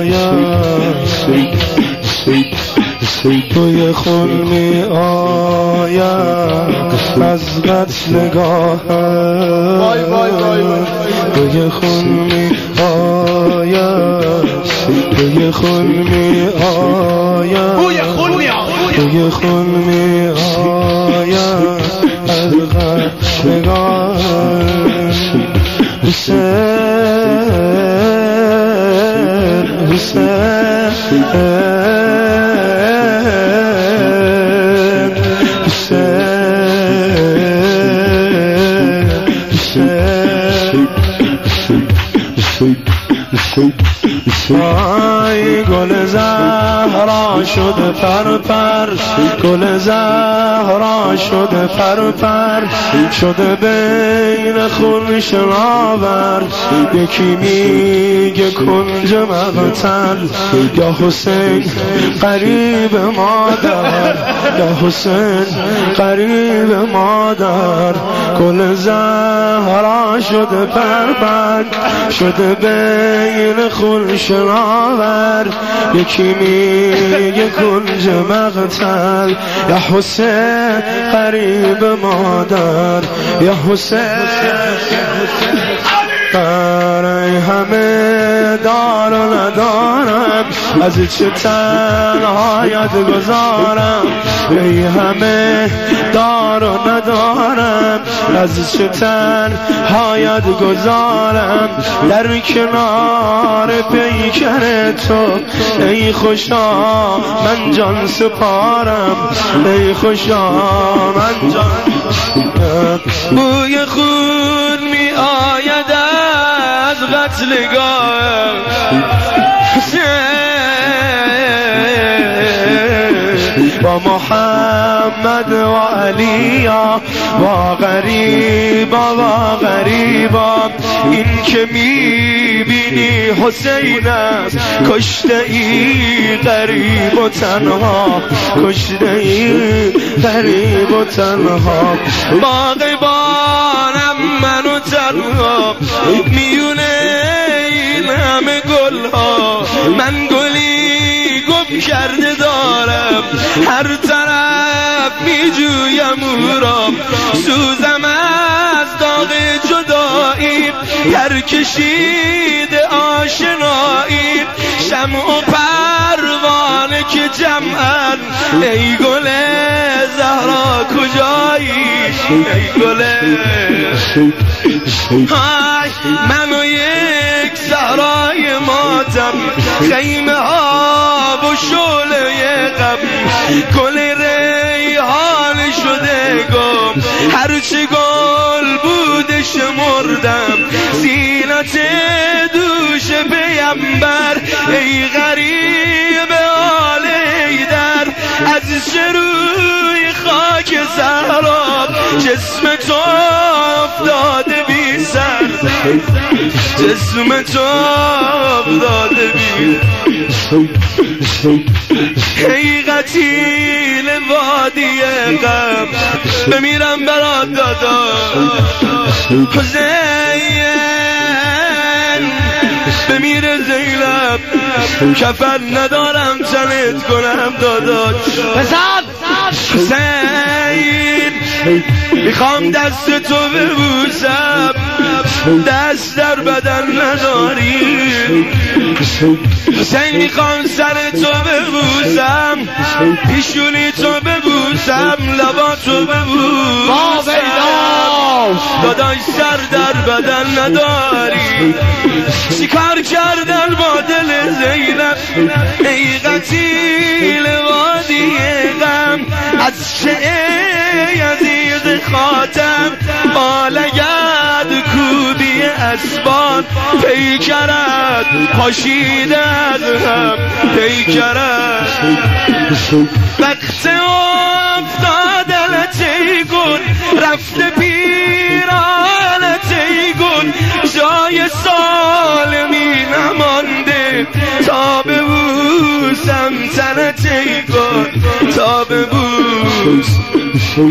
توی خون می آید از قتل نگاهم، توی خون می آید، توی خون می آید، توی خون می آید از قتل نگاهم. حسین آی گل زهرا شده پرپر، گل زهرا شده پرپر، شده بین خون شناور. یکی میگه کنج مقتل، یا حسین قریب مادر، یا حسین قریب مادر. گل زهرا شده پرپر، شده بین خون شناور. یکی میگه کنج مقتل، یا حسین قریب مادر، یا حسین. برای همه دار و ندارم، از چه تنهایت گذارم. ای همه دار و ندارم، از چه تنهایت گذارم. در کنار پیکر تو ای خوشا من جان سپارم، ای خوشا من جان. بوی خون می آید از قتلگاه، با محمد و علیا و غریبا و غریبا. این که میبینی حسین است، کشته ای غریب و تنها، کشته ای غریب و تنها. باغبانم من و تنها میونه این همه گلها. من گلی گم کرده دارم، هر طرف میجویم او را. سوزم از داغ جدایی، در کشید آشنایی. شمع و پروانه که جمعن، ای گل زهرا کجایی، ای گل. من و یک صحرای ماتم، خیمه ها و شعله غم. گل ریحان شده گم، هرچه گل بوده شمردم. زینت دوش پیمبر، ای غریب آل حیدر. از روی خاک زهرا جسم تو افتاده بی سر، جسم تو افتاده بی. ای قتیل وادی غم، بمیرم برات دادا حسین. بمیره زینب، کفن ندارم تنت کنم داداش. حسین میخوام دست تو ببوسم، دست در بدن نداری. حسین میخوام سر تو ببوسم، پیشونی تو ببوسم، لبا تو ببوسم. داداش سر در بدن نداری، چیکار کردن با دل زینب. ای قتیل وادی غم، از چه یزید خاتم. با لگد کوبی اسبان، پیکرت پاشیده از هم، پیکرت. وقت افتادنت ای گل، رفته پیرانت ای گل. جای سالمی نمانده تا ببوسم تنت ای گل، تا ببوس.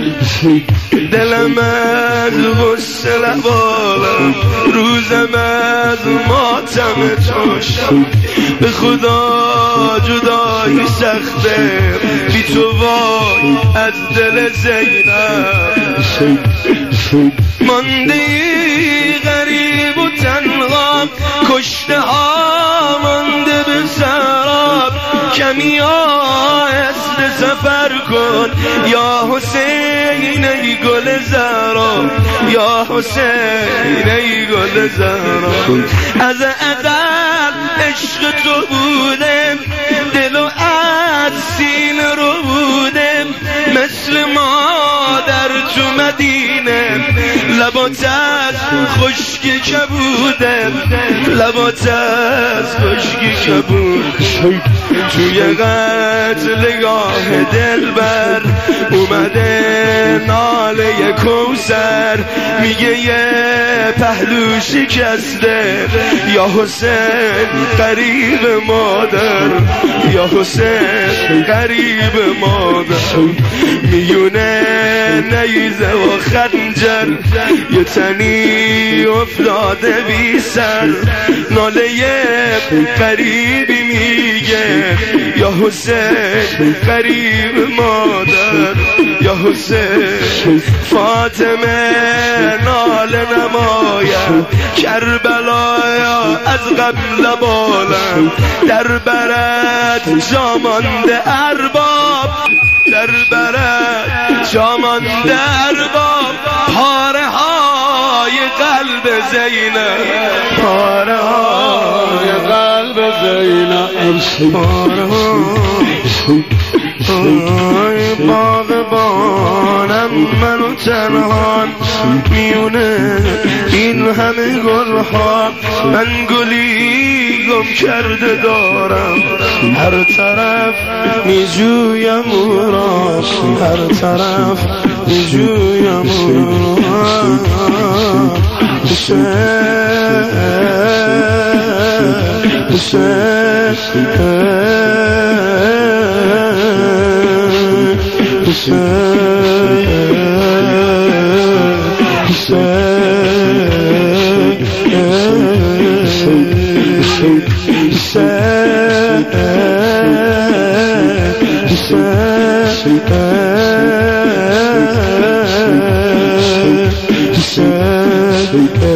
دلم از غصه لبالم، روزم از ماتم تو شب. به خدا جدایی سخته بی تو وای از دل زینب. مانده غریب و تنها، کشته ها مانده به سراب. کمی آهسته سفر کن یا حسین ای گل زهرا، یا حسین ای گل زهرا. از ازل عشق تو بودم، دل و از سینه رو بودم، مثل مادر تو مدینه. لبات از خشکی که بودم، لبات از خشکی که بودم. توی قتلگاه دلبر اومده ناله کوثر، میگه یه پهلو شکسته یا حسین قریب مادر، یا حسین قریب مادر. میونه نیزه و خنجر یه تنی افتاده بی سر، ناله قریبی میگه یا حسین قریب مادر، یا حسین. فاطمه ناله نماید کربلایا از قبل بالم، در برد جامانده ارباب، در برد جامانده ارباب. پاره های قلب زینب، پاره های قلب زینب، پاره های باغبانم منو تنها میونه این همه گلها. من گلی گم کرده دارم، هر طرف میجویم او را، هر طرف میجویم او را. حسین حسین حسین